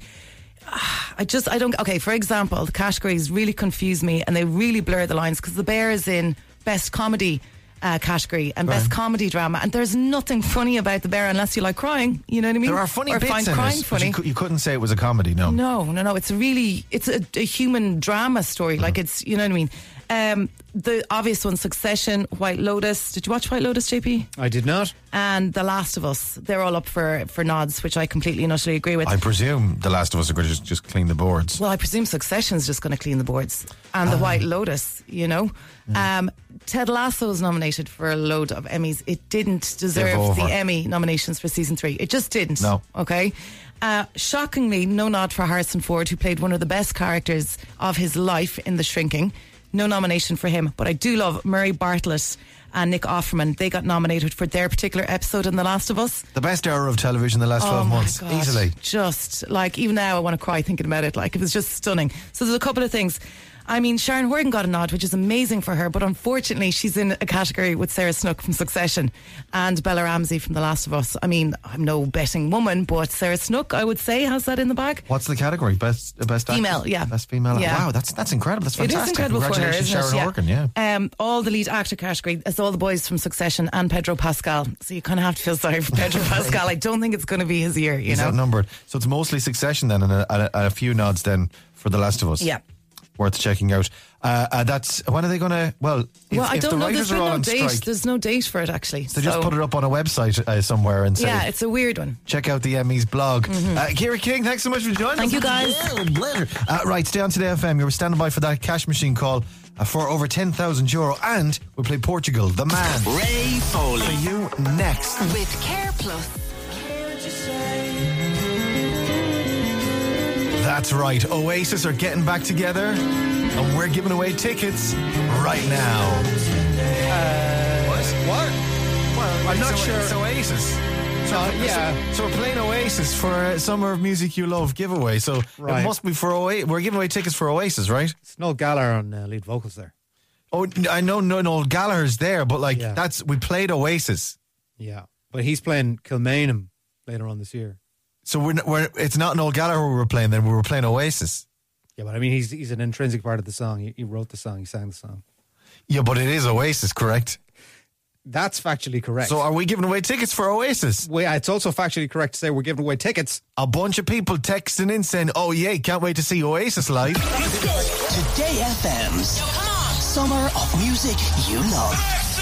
I just, I don't. Okay, for example, the categories really confuse me, and they really blur the lines because The Bear is in best comedy uh, category and best Right. comedy drama, and there's nothing funny about The Bear unless you like crying. You know what I mean? There are funny or bits find in crying it, but funny. you, cou- you couldn't say it was a comedy, no. No, no, no. It's a really, it's a, a human drama story. Like, it's, you know what I mean? Um, the obvious one, Succession, White Lotus. Did you watch White Lotus, J P? I did not. And The Last of Us. They're all up for, for nods, which I completely and utterly agree with. I presume The Last of Us are going to just, just clean the boards. Well, I presume Succession's just going to clean the boards. And The White Lotus, you know. Um, Ted Lasso is nominated for a load of Emmys. It didn't deserve over. the Emmy nominations for season three. It just didn't. No. Okay. Uh, shockingly, no nod for Harrison Ford, who played one of the best characters of his life in The Shrinking. No nomination for him. But I do love Murray Bartlett and Nick Offerman. They got nominated for their particular episode in The Last of Us. The best hour of television in the last Oh twelve my months. God. Easily. Just like, even now I want to cry thinking about it. Like, it was just stunning. So there's a couple of things. I mean, Sharon Horgan got a nod, which is amazing for her, but unfortunately she's in a category with Sarah Snook from Succession and Bella Ramsey from The Last of Us. I mean, I'm no betting woman, but Sarah Snook, I would say, has that in the bag. What's the category? Best uh, best actor? Female, yeah. Best female. Yeah. Wow, that's that's incredible. That's It fantastic. is incredible for her, Congratulations, isn't Sharon it? Horgan, yeah. Um, all the lead actor category is all the boys from Succession and Pedro Pascal. So you kind of have to feel sorry for Pedro Pascal. I don't think it's going to be his year, you He's know. outnumbered. So it's mostly Succession then, and a, and a, and a few nods then for The Last of Us. Yeah. Worth checking out. Uh, uh, that's when are they going to? Well, if, Well, I if don't the know. writers There's are been all no on date. strike, There's no date for it, actually. so just put it up on a website uh, somewhere and say, Yeah, it's a weird one. check out the Emmys blog. Mhm. Uh, Ciara King, thanks so much for joining Thank us. you, guys. Yeah, pleasure. Uh, right, stay on Today F M. You were standing by for that cash machine call uh, for over ten thousand euro, and we play Portugal, the man. Ray Foley. For you next. With Care Plus. That's right. Oasis are getting back together, and we're giving away tickets right now. Uh, what? What? Well, I'm not so sure. It's Oasis. So, Uh, yeah. So, so we're playing Oasis for uh, Summer of Music You Love giveaway. So Right. it must be for Oasis. We're giving away tickets for Oasis, right? It's Noel Gallagher on uh, lead vocals there. Oh, n- I know no, Noel Gallagher's there, but like that's we played Oasis. Yeah, but he's playing Kilmainham later on this year. So we're, n- we're it's not Noel Gallagher we were playing then, we were playing Oasis. Yeah, but I mean, he's he's an intrinsic part of the song. He, he wrote the song, he sang the song. Yeah, but it is Oasis, correct? That's factually correct. So are we giving away tickets for Oasis? Well, yeah, it's also factually correct to say we're giving away tickets. A bunch of people texting in saying, oh yeah, can't wait to see Oasis live. Today F M's Summer of Music You Love.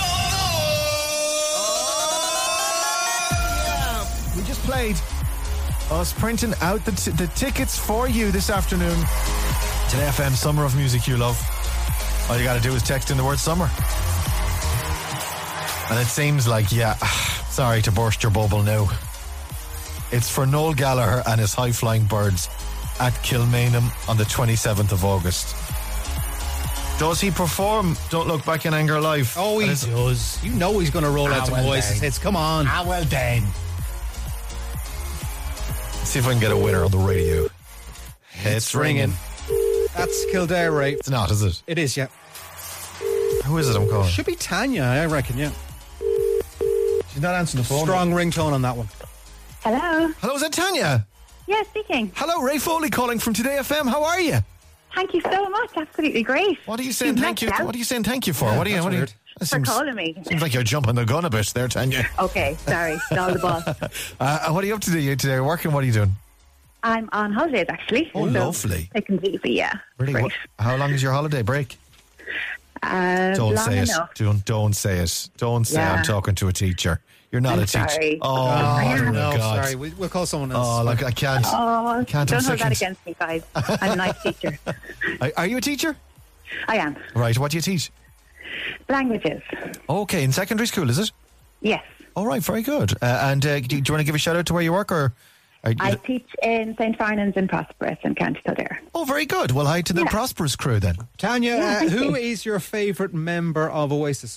We just played us printing out the, t- the tickets for you this afternoon. Today F M Summer of Music You Love. All you got to do is text in the word summer. And it seems like, yeah, sorry to burst your bubble now. It's for Noel Gallagher and his High Flying Birds at Kilmainham on the twenty-seventh of August. Does he perform Don't Look Back in Anger live? Oh, he Is- does. You know he's going to roll Ah, out some well Oasis then. hits. Come on. Ah, well then. See if I can get a winner on the radio. It's ringing. That's Kildare, right? It's not, is it? It is, yeah. Who is it I'm calling? Should be Tanya, I reckon, yeah. She's not answering the phone. Strong ringtone on that one. Hello. Hello, is that Tanya? Yeah, speaking. Hello, Ray Foley calling from Today F M. How are you? Thank you so much. Absolutely great. What are you saying You've thank you? messed out. What are you saying thank you for? Yeah, what are you? that's What are you? weird. That For calling me. Seems like you're jumping the gun a bit there, Tanya. Okay, sorry. Stall the bus. Uh, what are you up to today? Today, working? What are you doing? I'm on holidays, actually. Oh, so lovely. Taking it easy, yeah. Really? Great. What, how long is your holiday break? Uh, Don't long say enough. it. Don't don't say it. Don't say Yeah. I'm talking to a teacher. You're not I'm a teacher. sorry. Oh, I am. No, God. sorry. We, we'll call someone else. Oh, like I can't. Oh, Can't don't have hold that seconds. against me, guys. I'm a nice teacher. Are, are you a teacher? I am. Right. What do you teach? Languages. Okay, in secondary school, is it? Yes. All right, very good. Uh, and uh, do, do you want to give a shout out to where you work, or? Are you, I teach in Saint Farnans in Prosperous in County Kildare. oh, very good. Well, hi to the Yeah. Prosperous crew then. Tanya, Yeah, uh, thank who you. is your favourite member of Oasis?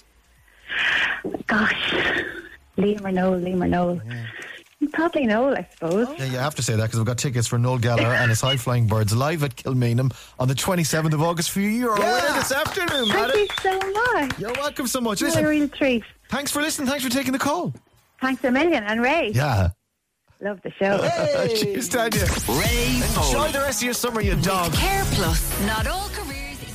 Gosh. Liam or Noel, Liam or Noel. Probably Noel, I suppose. Yeah, you have to say that because we've got tickets for Noel Gallagher and his High Flying Birds live at Kilmainham on the twenty-seventh of August for you. You're a winner this afternoon, Thank madam. you so much. You're welcome so much. What a Listen, real treat. thanks for listening. Thanks for taking the call. Thanks a million. And Ray, Yeah. love the show. Cheers, Tanya. Ray Enjoy Foley. the rest of your summer, you dog. Care Plus. Not all careers.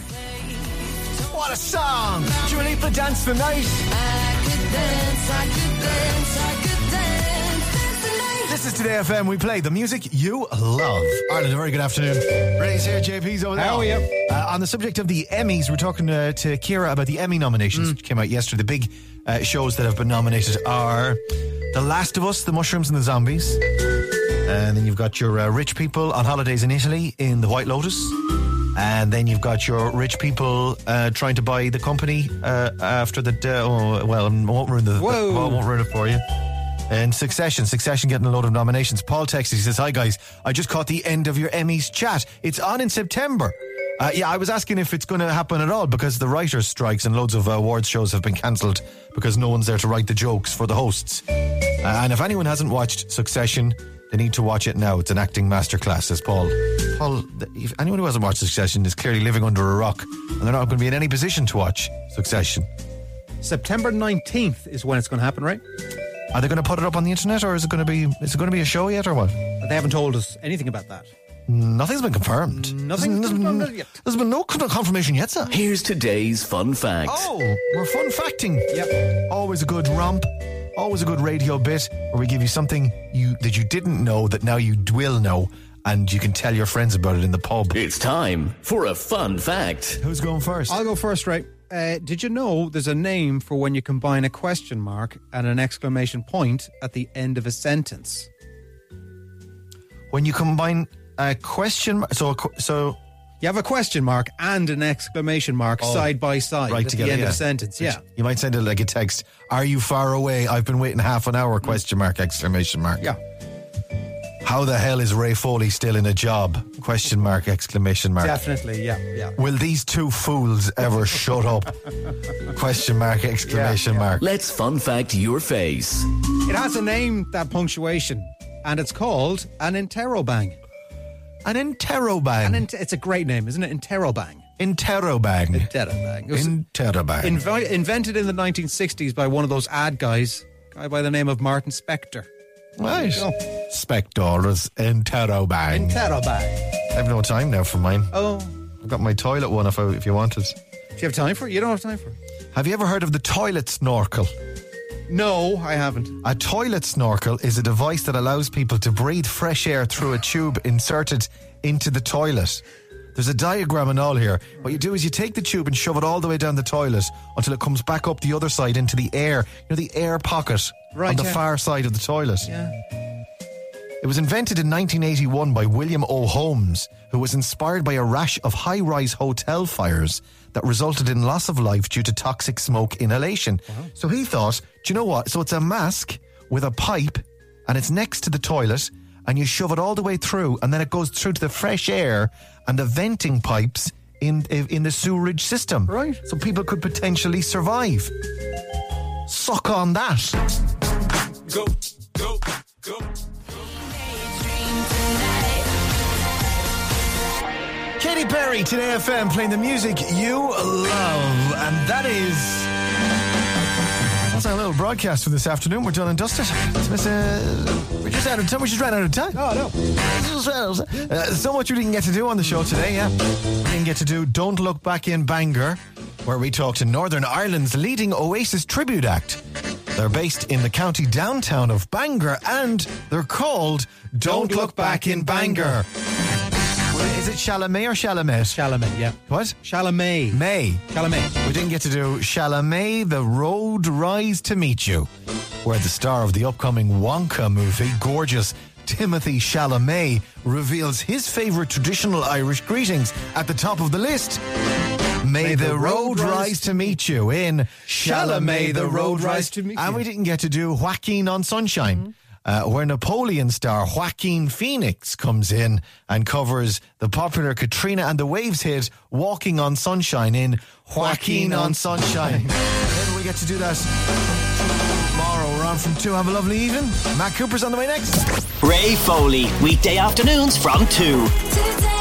What a song. Dua Lipa, Dance the Night. I could dance, I could dance, I could dance, dance the night. This is Today F M. We play the music you love. Ireland, a very good afternoon. Ray's here, J P's over there. How are you? Uh, on the subject of the Emmys, we're talking uh, to Ciara about the Emmy nominations, Mm. which came out yesterday. The big uh, shows that have been nominated are The Last of Us, The Mushrooms and the Zombies. And then you've got your uh, rich people on holidays in Italy in The White Lotus. And then you've got your rich people uh, trying to buy the company uh, after the... Uh, oh, well, I won't ruin the... Whoa. I won't ruin it for you. And Succession, Succession getting a load of nominations. Paul texts, he says, hi guys, I just caught the end of your Emmys chat. It's on in September. Uh, yeah, I was asking if it's going to happen at all because the writers' strikes and loads of uh, awards shows have been cancelled because no one's there to write the jokes for the hosts. Uh, and if anyone hasn't watched Succession, they need to watch it now. It's an acting masterclass, says Paul. Paul, if anyone who hasn't watched Succession is clearly living under a rock and they're not going to be in any position to watch Succession. September nineteenth is when it's going to happen, right? Are they going to put it up on the internet, or is it going to be is it going to be a show yet, or what? They haven't told us anything about that. Nothing's been confirmed. Nothing's There's, been there's, confirmed been, yet. there's been no con- confirmation yet, sir. Here's today's fun fact. Oh, we're fun facting. Yep. Always a good romp. Always a good radio bit where we give you something you that you didn't know that now you will know, and you can tell your friends about it in the pub. It's time for a fun fact. Who's going first? I'll go first, right? Uh, did you know there's a name for when you combine a question mark and an exclamation point at the end of a sentence? When you combine a question mark, so a qu- so You have a question mark and an exclamation mark Oh, side by side right at together, the end yeah. of a sentence. Yeah. you might send it like a text. Are you far away? I've been waiting half an hour. Question mark! Exclamation mark. Yeah. How the hell is Ray Foley still in a job? Question mark! Exclamation mark. Definitely. Yeah. Yeah. Will these two fools ever shut up? Question mark! Exclamation mark. Let's fun fact your face. It has a name, that punctuation, and it's called an interrobang. An interrobang. An int- it's a great name, isn't it? Interrobang. Interrobang. Interrobang. It was Interrobang. invi- invented in the nineteen sixties by one of those ad guys, a guy by the name of Martin Spector. Right. Spector's Interrobang. Interrobang. I have no time now for mine. Oh. I've got my toilet one if, I, if you want it. Do you have time for it? You don't have time for it. Have you ever heard of the toilet snorkel? No, I haven't. A toilet snorkel is a device that allows people to breathe fresh air through a tube inserted into the toilet. There's a diagram and all here. What you do is you take the tube and shove it all the way down the toilet until it comes back up the other side into the air. You know, the air pocket Right, on the yeah. far side of the toilet. Yeah. It was invented in nineteen eighty-one by William O. Holmes, who was inspired by a rash of high-rise hotel fires that resulted in loss of life due to toxic smoke inhalation. Wow. So he thought, do you know what? So it's a mask with a pipe and it's next to the toilet and you shove it all the way through and then it goes through to the fresh air and the venting pipes in in the sewerage system. Right. So people could potentially survive. Suck on that. Go, go, go. Katy Perry, Today F M, playing the music you love. And that is... That's our little broadcast for this afternoon. We're done and dusted. It's, uh, we're just out of time. We just ran out of time. Oh, no. Uh, so much we didn't get to do on the show today, yeah. We didn't get to do Don't Look Back in Bangor, where we talked to Northern Ireland's leading Oasis tribute act. They're based in the county downtown of Bangor, and they're called Don't, Don't Look Back in Bangor. Is it Chalamet or Chalamet? Chalamet, yeah. What? Chalamet. May. Chalamet. We didn't get to do Chalamet, The Road Rise to Meet You, where the star of the upcoming Wonka movie, gorgeous Timothy Chalamet, reveals his favourite traditional Irish greetings at the top of the list. May, May the, the road, road rise, rise to meet you in Chalamet, The Road Rise to Meet You. And we didn't get to do Joaquin on Sunshine. Mm-hmm. Uh, where Napoleon star Joaquin Phoenix comes in and covers the popular Katrina and the Waves hit Walking on Sunshine in Joaquin on Sunshine. Maybe we get to do that tomorrow. We're on from two. Have a lovely evening. Matt Cooper's on the way next. Ray Foley, weekday afternoons from two. Today